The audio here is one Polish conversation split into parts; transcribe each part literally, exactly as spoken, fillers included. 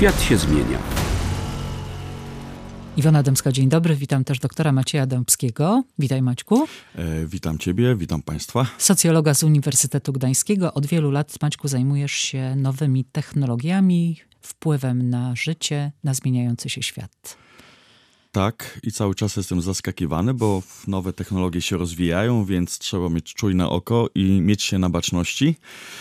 Świat się zmienia. Iwona Dębska, dzień dobry. Witam też doktora Macieja Dębskiego. Witaj, Maćku. E, witam ciebie, witam państwa. Socjologa z Uniwersytetu Gdańskiego. Od wielu lat, Maćku, zajmujesz się nowymi technologiami, wpływem na życie, na zmieniający się świat. Tak, i cały czas jestem zaskakiwany, bo nowe technologie się rozwijają, więc trzeba mieć czujne oko i mieć się na baczności.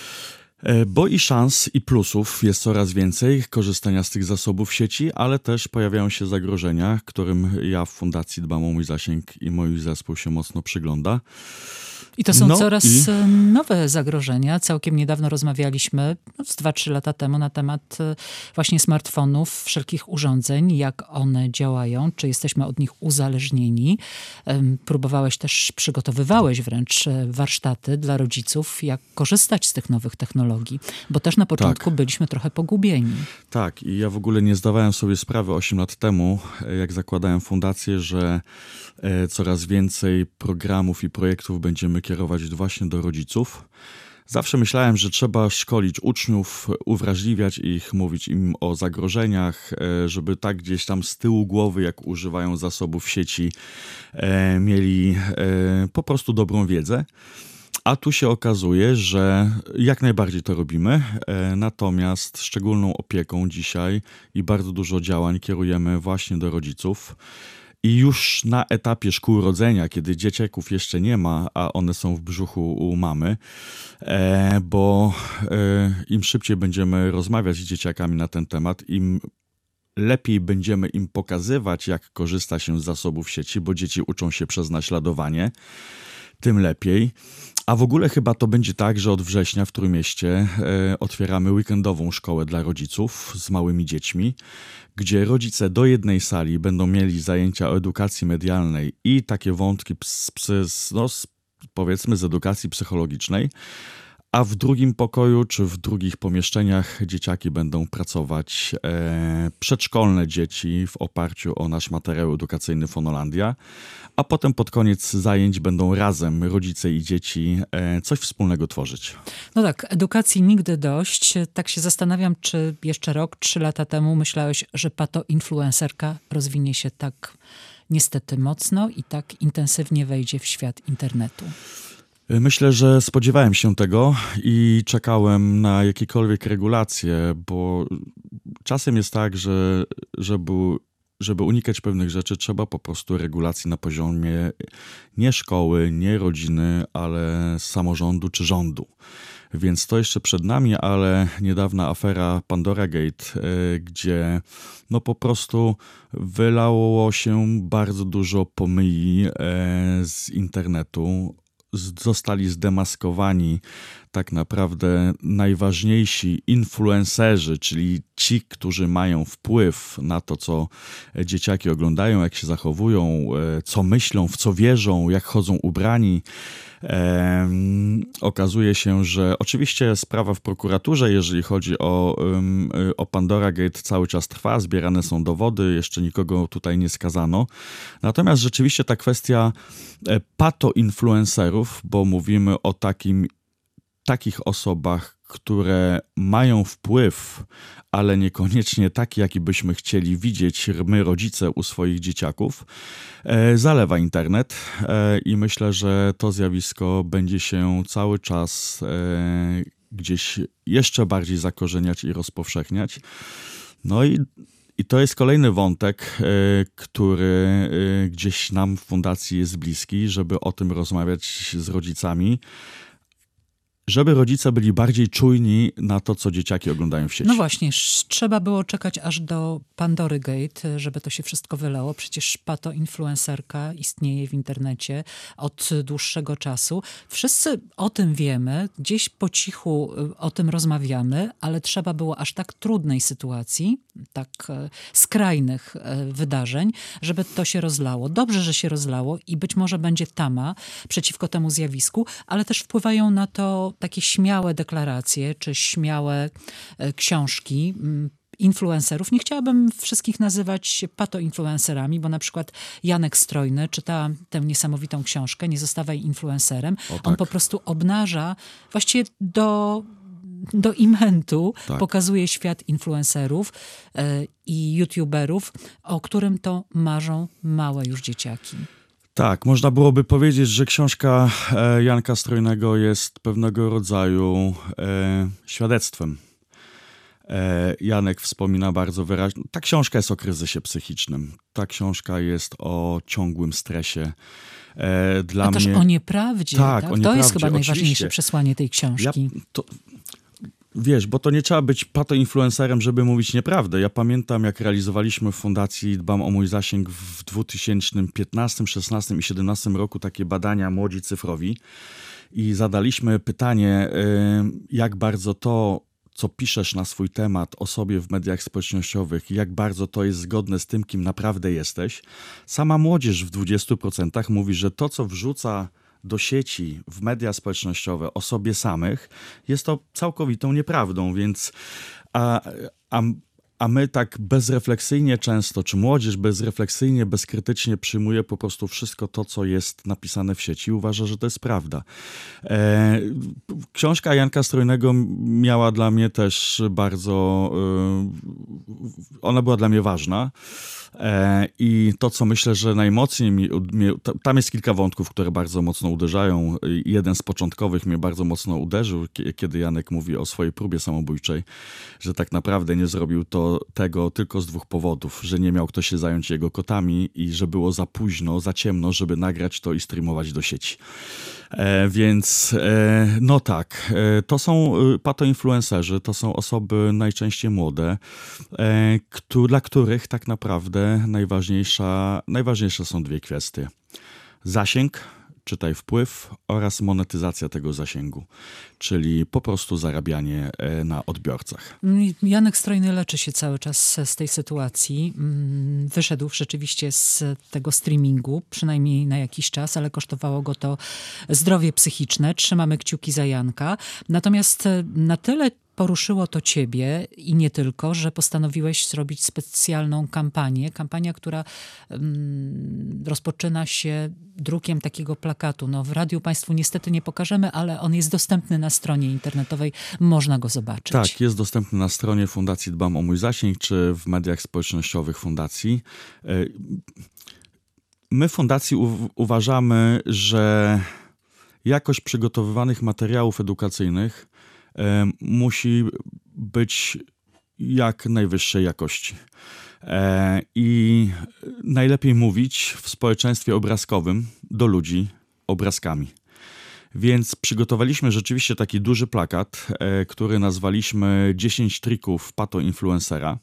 Bo i szans, i plusów jest coraz więcej korzystania z tych zasobów sieci, ale też pojawiają się zagrożenia, którym ja w Fundacji dbam o mój zasięg i mój zespół się mocno przygląda. I to są no coraz i... nowe zagrożenia. Całkiem niedawno rozmawialiśmy, no, z dwa trzy lata temu, na temat właśnie smartfonów, wszelkich urządzeń, jak one działają, czy jesteśmy od nich uzależnieni. Próbowałeś też, przygotowywałeś wręcz warsztaty dla rodziców, jak korzystać z tych nowych technologii, bo też na początku tak. byliśmy trochę pogubieni. Tak, i ja w ogóle nie zdawałem sobie sprawy osiem lat temu, jak zakładałem fundację, że coraz więcej programów i projektów będziemy kierować właśnie do rodziców. Zawsze myślałem, że trzeba szkolić uczniów, uwrażliwiać ich, mówić im o zagrożeniach, żeby tak gdzieś tam z tyłu głowy, jak używają zasobów sieci, mieli po prostu dobrą wiedzę. A tu się okazuje, że jak najbardziej to robimy, natomiast szczególną opieką dzisiaj i bardzo dużo działań kierujemy właśnie do rodziców. I już na etapie szkół rodzenia, kiedy dzieciaków jeszcze nie ma, a one są w brzuchu u mamy, bo im szybciej będziemy rozmawiać z dzieciakami na ten temat, im lepiej będziemy im pokazywać, jak korzysta się z zasobów sieci, bo dzieci uczą się przez naśladowanie, tym lepiej. A w ogóle chyba to będzie tak, że od września w Trójmieście e, otwieramy weekendową szkołę dla rodziców z małymi dziećmi, gdzie rodzice do jednej sali będą mieli zajęcia o edukacji medialnej i takie wątki z, z, no, z, powiedzmy z edukacji psychologicznej, a w drugim pokoju czy w drugich pomieszczeniach dzieciaki będą pracować e, przedszkolne dzieci w oparciu o nasz materiał edukacyjny Fonolandia, a potem pod koniec zajęć będą razem rodzice i dzieci e, coś wspólnego tworzyć. No tak, edukacji nigdy dość. Tak się zastanawiam, czy jeszcze rok, trzy lata temu myślałeś, że pato-influencerka rozwinie się tak niestety mocno i tak intensywnie wejdzie w świat internetu. Myślę, że spodziewałem się tego i czekałem na jakiekolwiek regulacje, bo czasem jest tak, że żeby, żeby unikać pewnych rzeczy, trzeba po prostu regulacji na poziomie nie szkoły, nie rodziny, ale samorządu czy rządu. Więc to jeszcze przed nami, ale niedawna afera Pandora Gate, gdzie no po prostu wylało się bardzo dużo pomyji z internetu. Zostali zdemaskowani tak naprawdę najważniejsi influencerzy, czyli ci, którzy mają wpływ na to, co dzieciaki oglądają, jak się zachowują, co myślą, w co wierzą, jak chodzą ubrani. Ehm, okazuje się, że oczywiście sprawa w prokuraturze, jeżeli chodzi o, um, o Pandora Gate, cały czas trwa, zbierane są dowody, jeszcze nikogo tutaj nie skazano. Natomiast rzeczywiście ta kwestia pato-influencerów, bo mówimy o takim, takich osobach, które mają wpływ, ale niekoniecznie taki, jaki byśmy chcieli widzieć my, rodzice, u swoich dzieciaków, e, zalewa internet e, i myślę, że to zjawisko będzie się cały czas e, gdzieś jeszcze bardziej zakorzeniać i rozpowszechniać. No i I to jest kolejny wątek, y, który y, gdzieś nam w fundacji jest bliski, żeby o tym rozmawiać z rodzicami, żeby rodzice byli bardziej czujni na to, co dzieciaki oglądają w sieci. No właśnie, trzeba było czekać aż do Pandory Gate, żeby to się wszystko wylało. Przecież pato-influencerka istnieje w internecie od dłuższego czasu. Wszyscy o tym wiemy, gdzieś po cichu o tym rozmawiamy, ale trzeba było aż tak trudnej sytuacji, tak skrajnych wydarzeń, żeby to się rozlało. Dobrze, że się rozlało i być może będzie tama przeciwko temu zjawisku, ale też wpływają na to takie śmiałe deklaracje, czy śmiałe książki influencerów. Nie chciałabym wszystkich nazywać pato-influencerami, bo na przykład Janek Strojny, czytałam tę niesamowitą książkę Nie zostawaj influencerem. O, tak. On po prostu obnaża właściwie do do imentu tak. pokazuje świat influencerów e, i youtuberów, o którym to marzą małe już dzieciaki. Tak, można byłoby powiedzieć, że książka e, Janka Strojnego jest pewnego rodzaju e, świadectwem. E, Janek wspomina bardzo wyraźnie, ta książka jest o kryzysie psychicznym, ta książka jest o ciągłym stresie. E, dla A też mnie... o nieprawdzie. Tak, tak? o To nieprawdzie, jest chyba najważniejsze oczywiście. przesłanie tej książki. Ja, to... Wiesz, bo to nie trzeba być patoinfluencerem, żeby mówić nieprawdę. Ja pamiętam, jak realizowaliśmy w Fundacji Dbam o mój zasięg w dwa tysiące piętnastym, szesnastym i siedemnastym roku takie badania Młodzi Cyfrowi i zadaliśmy pytanie, jak bardzo to, co piszesz na swój temat o sobie w mediach społecznościowych, jak bardzo to jest zgodne z tym, kim naprawdę jesteś. Sama młodzież w dwudziestu procentach mówi, że to, co wrzuca do sieci, w media społecznościowe o sobie samych, jest to całkowitą nieprawdą, więc a, a, a my tak bezrefleksyjnie często, czy młodzież bezrefleksyjnie, bezkrytycznie przyjmuje po prostu wszystko to, co jest napisane w sieci i uważa, że to jest prawda. E, książka Janka Strojnego miała dla mnie też bardzo, e, ona była dla mnie ważna. I to, co myślę, że najmocniej mi, mnie, tam jest kilka wątków, które bardzo mocno uderzają. Jeden z początkowych mnie bardzo mocno uderzył, kiedy Janek mówi o swojej próbie samobójczej, że tak naprawdę nie zrobił to tego tylko z dwóch powodów, że nie miał kto się zająć jego kotami i że było za późno, za ciemno, żeby nagrać to i streamować do sieci. E, więc e, no tak, e, to są patoinfluencerzy, to są osoby najczęściej młode, e, któ- dla których tak naprawdę najważniejsza, najważniejsze są dwie kwestie. Zasięg, czytaj wpływ, oraz monetyzacja tego zasięgu, czyli po prostu zarabianie e, na odbiorcach. Janek Strojny leczy się cały czas z tej sytuacji. Wyszedł rzeczywiście z tego streamingu, przynajmniej na jakiś czas, ale kosztowało go to zdrowie psychiczne. Trzymamy kciuki za Janka. Natomiast na tyle poruszyło to ciebie i nie tylko, że postanowiłeś zrobić specjalną kampanię. Kampania, która mm, rozpoczyna się drukiem takiego plakatu. No, w radiu państwu niestety nie pokażemy, ale on jest dostępny na stronie internetowej. Można go zobaczyć. Tak, jest dostępny na stronie Fundacji Dbam o mój zasięg, czy w mediach społecznościowych Fundacji. My w Fundacji u- uważamy, że jakość przygotowywanych materiałów edukacyjnych musi być jak najwyższej jakości. I najlepiej mówić w społeczeństwie obrazkowym do ludzi obrazkami. Więc przygotowaliśmy rzeczywiście taki duży plakat, który nazwaliśmy dziesięć trików patoinfluencera.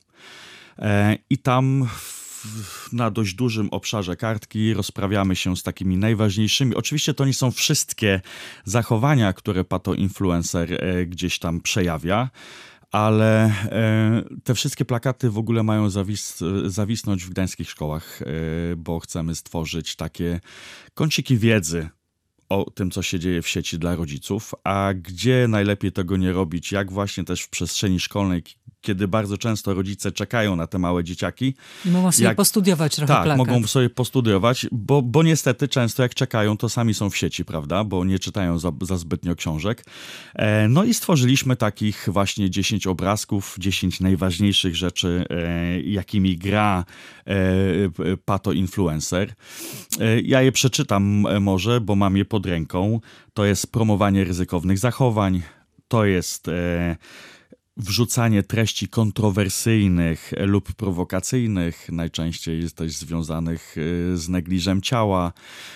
I tam na dość dużym obszarze kartki rozprawiamy się z takimi najważniejszymi. Oczywiście to nie są wszystkie zachowania, które patoinfluencer gdzieś tam przejawia, ale te wszystkie plakaty w ogóle mają zawis zawisnąć w gdańskich szkołach, bo chcemy stworzyć takie kąciki wiedzy o tym, co się dzieje w sieci dla rodziców, a gdzie najlepiej tego nie robić, jak właśnie też w przestrzeni szkolnej, kiedy bardzo często rodzice czekają na te małe dzieciaki. I mogą sobie jak, postudiować trochę tak, plakat. Tak, mogą sobie postudiować, bo, bo niestety często jak czekają, to sami są w sieci, prawda, bo nie czytają za, za zbytnio książek. E, no i stworzyliśmy takich właśnie dziesięć obrazków, dziesięć najważniejszych rzeczy, e, jakimi gra e, patoinfluencer. E, ja je przeczytam może, bo mam je pod ręką. To jest promowanie ryzykownych zachowań, to jest E, wrzucanie treści kontrowersyjnych lub prowokacyjnych, najczęściej jest też związanych z negliżem ciała,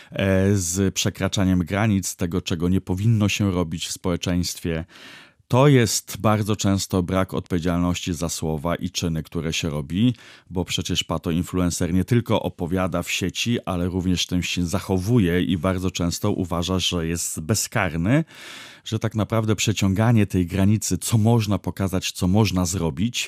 z przekraczaniem granic tego, czego nie powinno się robić w społeczeństwie. To jest bardzo często brak odpowiedzialności za słowa i czyny, które się robi, bo przecież patoinfluencer nie tylko opowiada w sieci, ale również tym się zachowuje i bardzo często uważa, że jest bezkarny, że tak naprawdę przeciąganie tej granicy, co można pokazać, co można zrobić,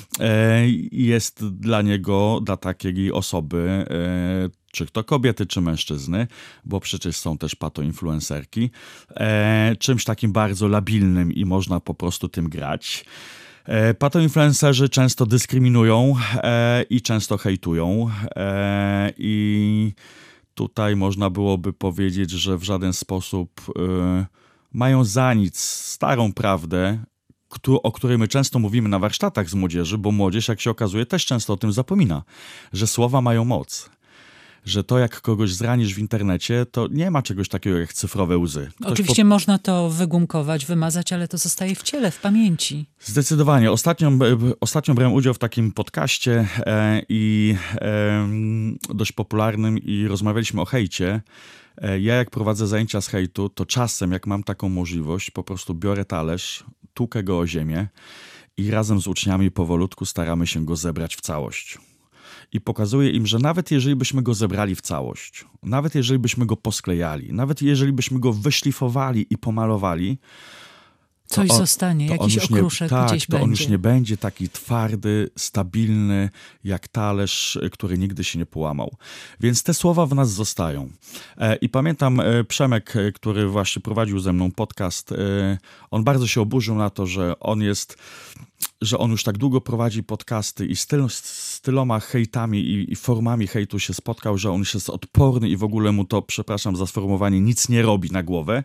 jest dla niego, dla takiej osoby, czy to kobiety, czy mężczyzny, bo przecież są też patoinfluencerki, czymś takim bardzo labilnym i można po prostu tym grać. Patoinfluencerzy często dyskryminują i często hejtują i tutaj można byłoby powiedzieć, że w żaden sposób mają za nic starą prawdę, o której my często mówimy na warsztatach z młodzieży, bo młodzież, jak się okazuje, też często o tym zapomina, że słowa mają moc. Że to, jak kogoś zranisz w internecie, to nie ma czegoś takiego jak cyfrowe łzy. Ktoś Oczywiście po... można to wygumkować, wymazać, ale to zostaje w ciele, w pamięci. Zdecydowanie. Ostatnio, ostatnio brałem udział w takim podcaście e, i e, dość popularnym i rozmawialiśmy o hejcie. E, ja jak prowadzę zajęcia z hejtu, to czasem, jak mam taką możliwość, po prostu biorę talerz, tłukę go o ziemię i razem z uczniami powolutku staramy się go zebrać w całość. I pokazuje im, że nawet jeżeli byśmy go zebrali w całość, nawet jeżeli byśmy go posklejali, nawet jeżeli byśmy go wyszlifowali i pomalowali, coś on, zostanie, jakiś okruszek nie, tak, gdzieś to będzie. on już nie będzie taki twardy, stabilny, jak talerz, który nigdy się nie połamał. Więc te słowa w nas zostają. E, I pamiętam e, Przemek, który właśnie prowadził ze mną podcast, e, on bardzo się oburzył na to, że on jest... że on już tak długo prowadzi podcasty i z, tyl, z tyloma hejtami i, i formami hejtu się spotkał, że on już jest odporny i w ogóle mu to, przepraszam za sformułowanie, nic nie robi na głowę.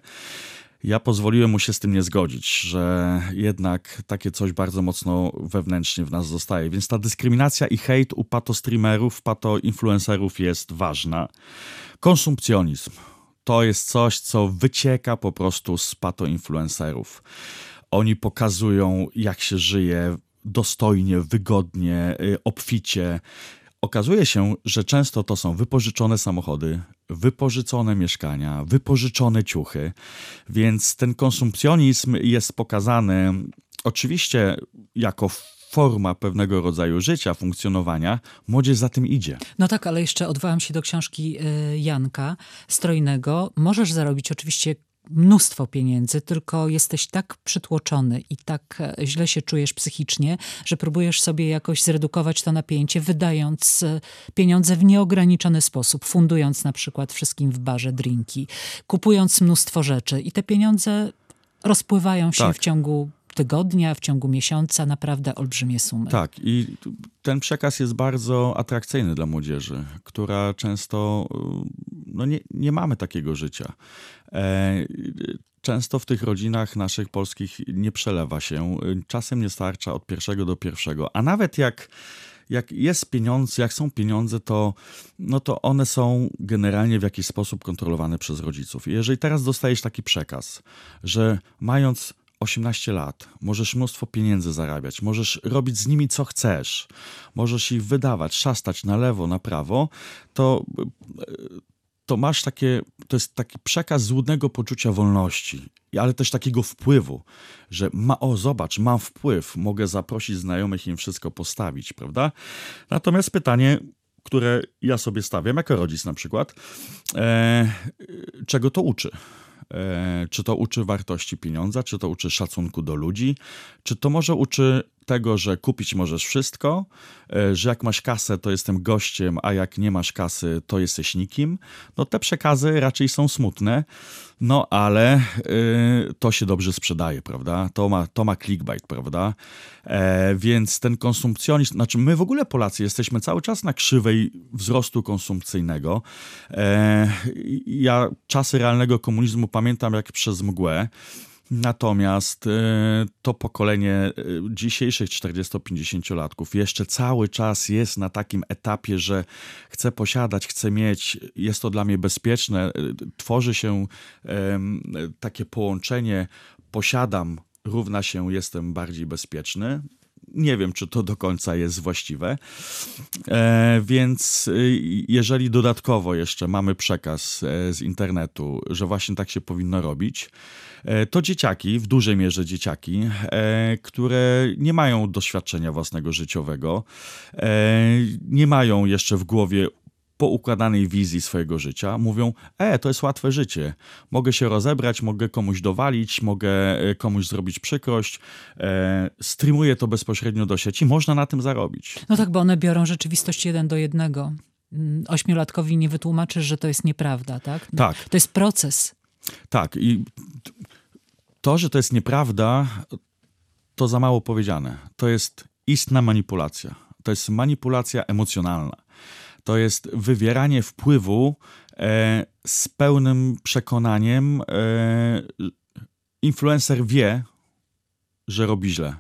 Ja pozwoliłem mu się z tym nie zgodzić, że jednak takie coś bardzo mocno wewnętrznie w nas zostaje. Więc ta dyskryminacja i hejt u patostreamerów, patoinfluencerów jest ważna. Konsumpcjonizm to jest coś, co wycieka po prostu z patoinfluencerów. Oni pokazują, jak się żyje dostojnie, wygodnie, obficie. Okazuje się, że często to są wypożyczone samochody, wypożyczone mieszkania, wypożyczone ciuchy, więc ten konsumpcjonizm jest pokazany oczywiście jako forma pewnego rodzaju życia, funkcjonowania. Młodzież za tym idzie. No tak, ale jeszcze odwołam się do książki Janka Strojnego. Możesz zarobić oczywiście mnóstwo pieniędzy, tylko jesteś tak przytłoczony i tak źle się czujesz psychicznie, że próbujesz sobie jakoś zredukować to napięcie, wydając pieniądze w nieograniczony sposób, fundując na przykład wszystkim w barze drinki, kupując mnóstwo rzeczy i te pieniądze rozpływają się tak. w ciągu tygodnia, w ciągu miesiąca, naprawdę olbrzymie sumy. Tak, i ten przekaz jest bardzo atrakcyjny dla młodzieży, która często, no nie, nie mamy takiego życia. E, często w tych rodzinach naszych polskich nie przelewa się, czasem nie starcza od pierwszego do pierwszego, a nawet jak jak jest pieniądze, jak są pieniądze, to, no to one są generalnie w jakiś sposób kontrolowane przez rodziców. I jeżeli teraz dostajesz taki przekaz, że mając osiemnaście lat, możesz mnóstwo pieniędzy zarabiać, możesz robić z nimi co chcesz, możesz ich wydawać, szastać na lewo, na prawo, to, to masz takie, to jest taki przekaz złudnego poczucia wolności, ale też takiego wpływu, że ma, o zobacz, mam wpływ, mogę zaprosić znajomych i im wszystko postawić, prawda? Natomiast pytanie, które ja sobie stawiam, jako rodzic na przykład, e, czego to uczy? E, czy to uczy wartości pieniądza, czy to uczy szacunku do ludzi, czy to może uczy tego, że kupić możesz wszystko, e, że jak masz kasę, to jestem gościem, a jak nie masz kasy, to jesteś nikim. No te przekazy raczej są smutne, no ale e, to się dobrze sprzedaje, prawda? To ma, to ma clickbait, prawda? E, więc ten konsumpcjonizm, znaczy my w ogóle Polacy jesteśmy cały czas na krzywej wzrostu konsumpcyjnego. E, ja czasy realnego komunizmu pamiętam jak przez mgłę. Natomiast y, to pokolenie y, dzisiejszych czterdziesto-pięćdziesięciolatków jeszcze cały czas jest na takim etapie, że chce posiadać, chce mieć, jest to dla mnie bezpieczne, y, tworzy się y, takie połączenie posiadam równa się jestem bardziej bezpieczny. Nie wiem, czy to do końca jest właściwe, e, więc jeżeli dodatkowo jeszcze mamy przekaz e, z internetu, że właśnie tak się powinno robić, e, to dzieciaki, w dużej mierze dzieciaki, e, które nie mają doświadczenia własnego życiowego, e, nie mają jeszcze w głowie poukładanej wizji swojego życia, mówią, e, to jest łatwe życie, mogę się rozebrać, mogę komuś dowalić, mogę komuś zrobić przykrość, e, streamuję to bezpośrednio do sieci, można na tym zarobić. No tak, bo one biorą rzeczywistość jeden do jednego. Ośmiolatkowi nie wytłumaczysz, że to jest nieprawda, tak? Tak. To jest proces. Tak i to, że to jest nieprawda, to za mało powiedziane. To jest istna manipulacja. To jest manipulacja emocjonalna. To jest wywieranie wpływu e, z pełnym przekonaniem. E, influencer wie, że robi źle.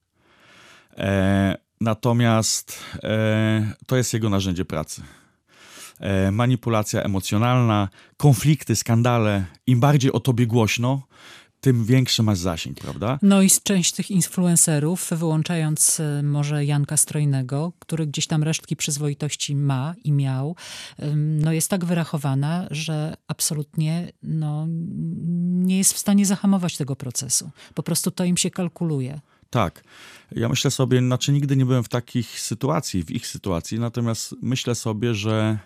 E, natomiast e, to jest jego narzędzie pracy. E, manipulacja emocjonalna, konflikty, skandale. Im bardziej o tobie głośno, tym większy masz zasięg, prawda? No i część tych influencerów, wyłączając może Janka Strojnego, który gdzieś tam resztki przyzwoitości ma i miał, no jest tak wyrachowana, że absolutnie no, nie jest w stanie zahamować tego procesu. Po prostu to im się kalkuluje. Tak. Ja myślę sobie, znaczy nigdy nie byłem w takich sytuacji, w ich sytuacji, natomiast myślę sobie, że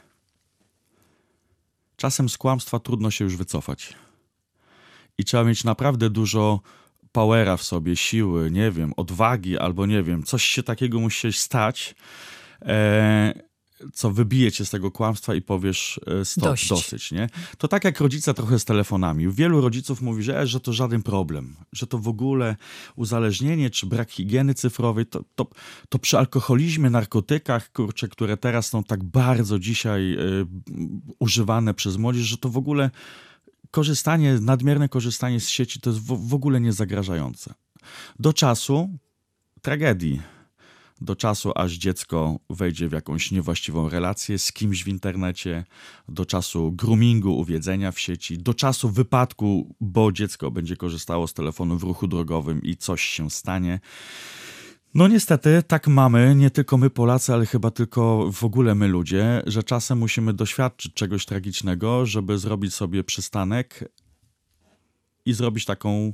czasem z kłamstwa trudno się już wycofać. I trzeba mieć naprawdę dużo powera w sobie, siły, nie wiem, odwagi albo nie wiem, coś się takiego musi stać, e, co wybije cię z tego kłamstwa i powiesz e, stop, Dość. dosyć, nie? To tak jak rodzice trochę z telefonami. Wielu rodziców mówi, że, że to żaden problem, że to w ogóle uzależnienie czy brak higieny cyfrowej, to, to, to przy alkoholizmie, narkotykach, kurczę, które teraz są tak bardzo dzisiaj e, używane przez młodzież, że to w ogóle korzystanie, nadmierne korzystanie z sieci to jest w, w ogóle niezagrażające. Do czasu tragedii, do czasu aż dziecko wejdzie w jakąś niewłaściwą relację z kimś w internecie, do czasu groomingu, uwiedzenia w sieci, do czasu wypadku, bo dziecko będzie korzystało z telefonu w ruchu drogowym i coś się stanie. No niestety tak mamy, nie tylko my Polacy, ale chyba tylko w ogóle my ludzie, że czasem musimy doświadczyć czegoś tragicznego, żeby zrobić sobie przystanek i zrobić taką,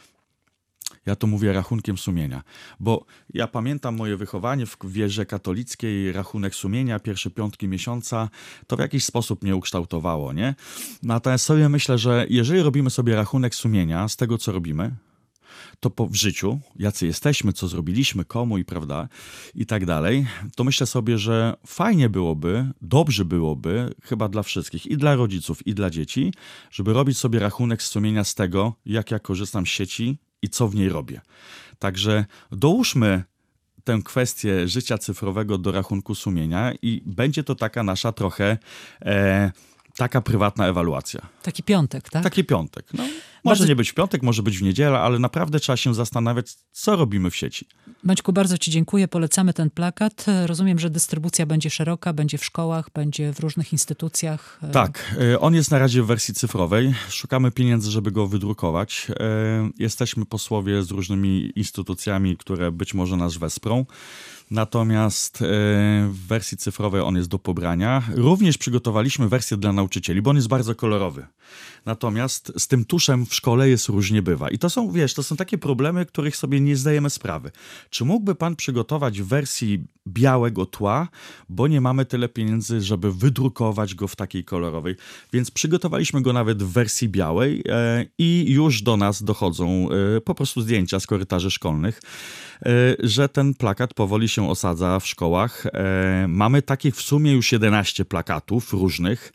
ja to mówię rachunkiem sumienia, bo ja pamiętam moje wychowanie w wierze katolickiej, rachunek sumienia, pierwsze piątki miesiąca, to w jakiś sposób mnie ukształtowało, nie? Natomiast sobie myślę, że jeżeli robimy sobie rachunek sumienia z tego, co robimy, to po, w życiu, jacy jesteśmy, co zrobiliśmy, komu i prawda, i tak dalej, to myślę sobie, że fajnie byłoby, dobrze byłoby, chyba dla wszystkich, i dla rodziców, i dla dzieci, żeby robić sobie rachunek sumienia z tego, jak ja korzystam z sieci i co w niej robię. Także dołóżmy tę kwestię życia cyfrowego do rachunku sumienia i będzie to taka nasza trochę e, taka prywatna ewaluacja. Taki piątek, tak? Taki piątek. No, może Bardzo... nie być w piątek, może być w niedzielę, ale naprawdę trzeba się zastanawiać, co robimy w sieci. Maćku, bardzo ci dziękuję. Polecamy ten plakat. Rozumiem, że dystrybucja będzie szeroka, będzie w szkołach, będzie w różnych instytucjach. Tak, on jest na razie w wersji cyfrowej. Szukamy pieniędzy, żeby go wydrukować. Jesteśmy posłowie z różnymi instytucjami, które być może nas wesprą. Natomiast w wersji cyfrowej on jest do pobrania. Również przygotowaliśmy wersję dla nauczycieli, bo on jest bardzo kolorowy. Natomiast z tym tuszem w szkole jest różnie bywa. I to są, wiesz, to są takie problemy, których sobie nie zdajemy sprawy. Czy mógłby pan przygotować w wersji białego tła, bo nie mamy tyle pieniędzy, żeby wydrukować go w takiej kolorowej. Więc przygotowaliśmy go nawet w wersji białej e, i już do nas dochodzą e, po prostu zdjęcia z korytarzy szkolnych, e, że ten plakat powoli się osadza w szkołach. E, mamy takich w sumie już jedenaście plakatów różnych.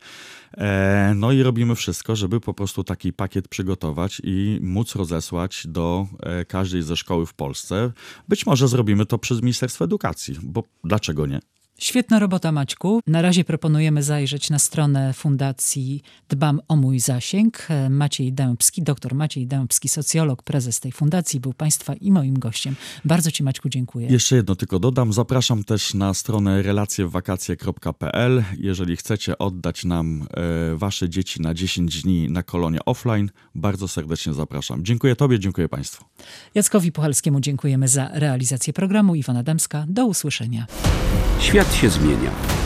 E, no i robimy wszystko, żeby po prostu taki pakiet przygotować i móc rozesłać do e, każdej ze szkoły w Polsce. Być może zrobimy to przez Ministerstwo Edukacji, bo dlaczego nie? Świetna robota, Maćku. Na razie proponujemy zajrzeć na stronę Fundacji Dbam o mój zasięg. Maciej Dębski, doktor Maciej Dębski, socjolog, prezes tej fundacji, był państwa i moim gościem. Bardzo ci, Maćku, dziękuję. Jeszcze jedno tylko dodam. Zapraszam też na stronę relacje w wakacje kropka p l. Jeżeli chcecie oddać nam e, wasze dzieci na dziesięć dni na kolonię offline, bardzo serdecznie zapraszam. Dziękuję tobie, dziękuję państwu. Jackowi Puchalskiemu dziękujemy za realizację programu. Iwona Dębska, do usłyszenia. Świat się zmienia.